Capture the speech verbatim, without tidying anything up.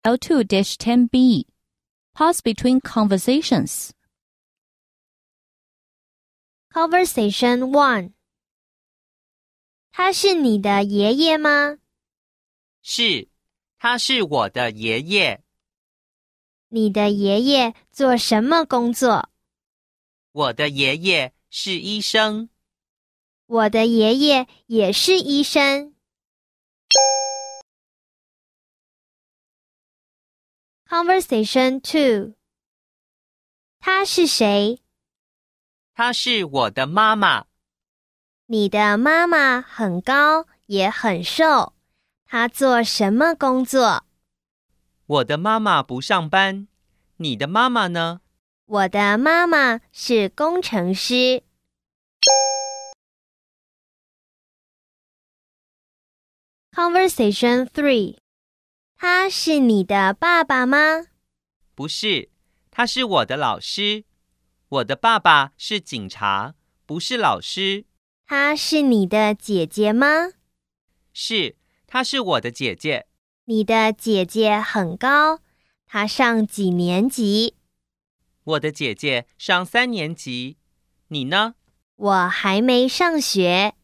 L two ten B. Pause between conversations. Conversation one. 他是你的爷爷吗？ 是，他是我的爷爷。 你的爷爷做什么工作？ 我的爷爷是医生。 我的爷爷也是医生。Conversation two. 她是谁？ 她是我的妈妈。 你的妈妈很高，也很瘦。她做什么工作？ 我的妈妈不上班。你的妈妈呢？ 我的妈妈是工程师。Conversation three. 他是你的爸爸吗？ 不是，他是我的老师。我的爸爸是警察，不是老师。 她是你的姐姐吗？ 是，她是我的姐姐。 你的姐姐很高，她上几年级？ 我的姐姐上三年级。你呢？ 我还没上学。